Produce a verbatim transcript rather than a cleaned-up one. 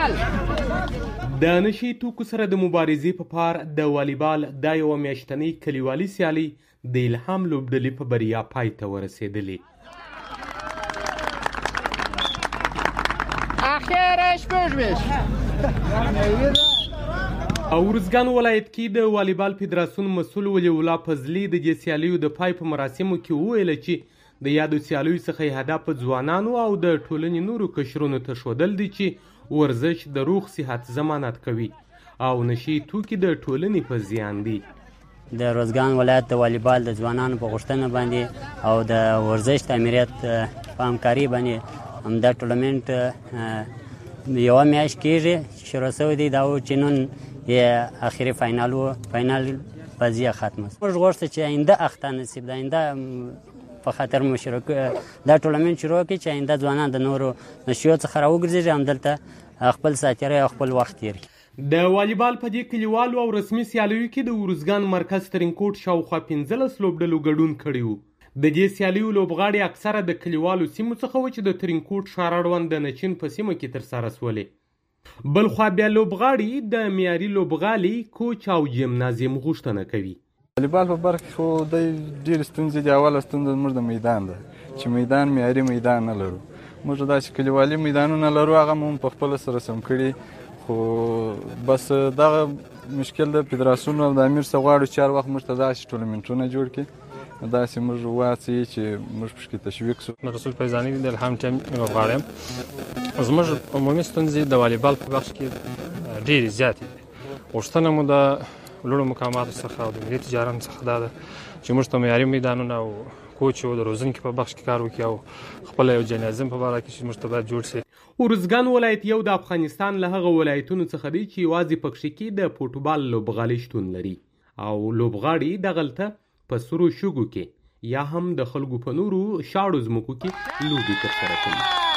والیبال د نشي توکو سره د مبارزې په پار د والیبال دا یوه میاشتنۍ کلیوالي سیالي د الهام لوبډلې په بریا پای ته ورسېدلې. اخیرش بشمش ارزګان ولایت کې د والیبال فدراسیون مسؤل ولی الله فضلي د دې سیالیو د پای په مراسمو کې وویل چې د یادو سیالیو څخه هدف ځوانانو او د ټولنې نورو قشرونو ته ښودل دي چې ورزش د روغ صحت ضمانت کوي او نشي توکي د ټولنې په زیان دي. د ارزګان ولایت د والیبال د ځوانانو په غوښتنه باندې او د ورزش د امریت په همکاري باندې همدا ټورنمنټ یوه میاشت کېږي شروع شوی دی. دا و چې نن یې اخري فاینال و فاینال بازي ختمه. موږ غوښتو چې آینده اخته نصیب ده، آینده په خاطر مو شروع دا ټورنمنټ شروع کړي چې آینده ځوانان د نورو نشیو څخه راوګرځېږي، همدلته خپل ساتیری او خپل وخت تېر کړي. د والیبال په دې کلیوالو او رسمي سیالیو کې د ارزګان مرکز ترینکوټ شاوخوا پنځلس لوبډلو ګډون کړی و. د دې سیالیو لوبغاړي اکثره د کلیوالو سیمو څخه و چې د ترینکوټ ښار اړوند د نچین په سیمه کې ترسره شولې. بلخوا بیا لوبغاړي د معیاري لوبغالي کوچ او جمنازیم غوښتنه کوي. والیبال په برخه کې خو د ډېرې ستونزې دي. اوله ستونزه زموږ د میدان ده چې میدان معیاري میدان نه لرو. موږ داسې کلیوالي میدانونه لرو، هغه مو په خپله سره سم کړي، خو بس دغه مشکل د فدراسیون او د امیر څخه غواړو چې هر وخت موږ ته داسې ټورنمنټونه جوړ کړي، داسې موږ وهڅوي چې موږ پکې تشویق شو. رسول فیضاني د الهام ټیم لوبغاړی یم. زموږ عمومي ستونزې د والیبال په بخش کې ډېرې زیاتې دي. غوښتنه مو د لوړو مقاماتو څخه او د ملي تجارت څخه دا ده چې موږ ته معیاري میدانونه او کوچ او د روزنکي په بخش کې کار وکړي او خپله یو جنازم په باره کې چې موږ ته باید جوړ شي. ارزګان ولایت یو د افغانستان له هغه ولایتونو څخه دی چې یوازې پکښې کې د فوټبال لوبغالي شتون لري او لوبغاړي دغلته په سرو شګو کې یا هم د خلکو په نورو شاړو ځمکو کې لوبې ترسره کوي.